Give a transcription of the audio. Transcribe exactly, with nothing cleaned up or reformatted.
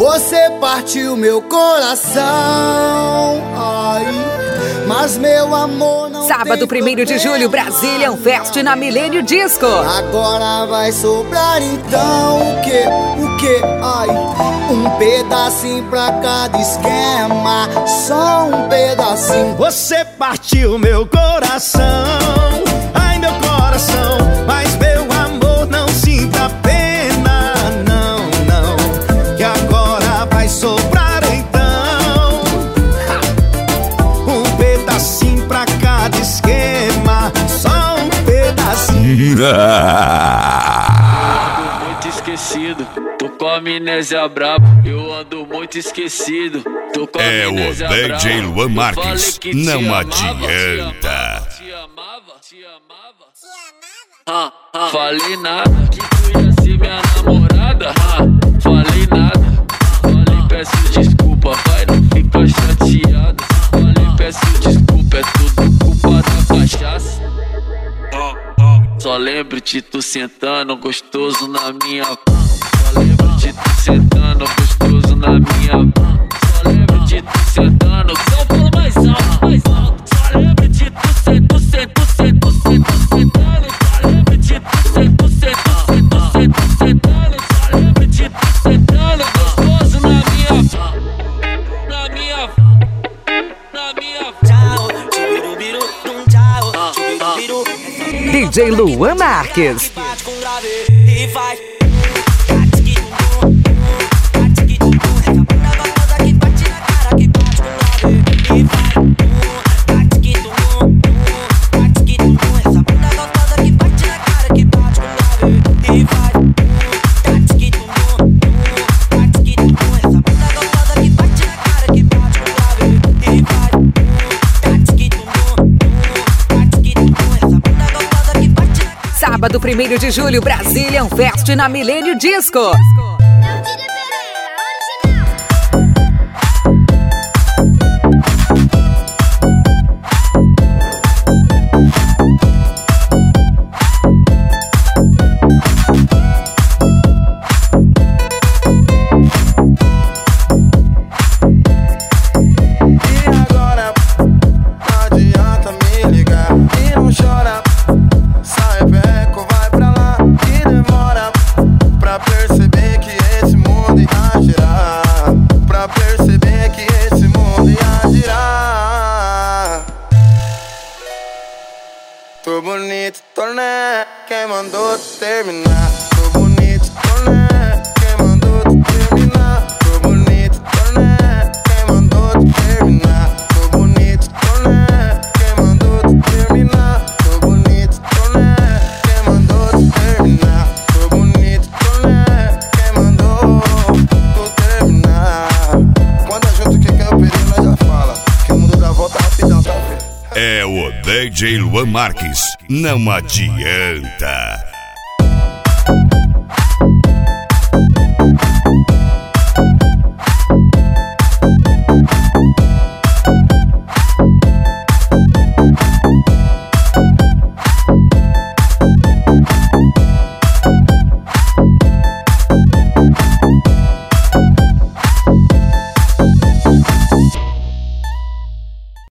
Você partiu meu coração, ai, mas meu amor não Sábado, primeiro de julho, Brasília, Fest na Milênio Disco. Agora vai sobrar então o que, o que, ai, um pedacinho pra cada esquema, só um pedacinho. Você partiu meu coração, ai meu coração, mas meu amor não sinta pena, não, não, que agora vai sobrar então um pedacinho pra cada esquema, só um pedacinho. Ando muito esquecido, tô com amnésia braba. Eu ando muito esquecido, tô com É o amnésia D J braba. Luan Marques, não amava, adianta. Te amava, te amava, te amava. Ah, ah, falei nada, que tu ia ser minha namorada. Ah, falei nada, falei peço desculpa, vai não fica chateada. Falei peço desculpa, é tudo culpa da cachaça. Só lembro de tu sentando gostoso na minha mão. Só lembro de tu sentando gostoso na minha mão. Só lembro de tu sentando. Só fala mais alto, mais alto. Só lembro de tu sentando, sentando, sentando, sentando. Só lembro de tu sentando, sentando, sentando, sentando. Só lembro de tu sentando gostoso na minha mão. Na minha mão. Na minha mão. Tchau, tibirubiru, tum tchau, tibirubiru. D J Luan Marques. Bate com grave e vai. Que bate na cara, que bate com grave e vai. Essa bunda gostosa que bate na cara, que bate com grave e vai. Essa bunda gostosa que bate na cara, que bate com grave e vai. Sábado, primeiro de julho, Brasília, Fest na Milênio Disco. Tô bonito, tô né, quem mandou tu terminar? Tô bonito, tô né, quem mandou tu terminar? Tô bonito, tô né, quem mandou tu terminar? Tô bonito, tô né, quem mandou tu terminar? Tô bonito, tô né, quem mandou tu terminar? Tô bonito, tô né, quem mandou tu terminar? Quando a gente que quer o perigo, nós já fala que o mundo dá volta rapidão, tá vendo? É o D J Luan Marques, não adianta.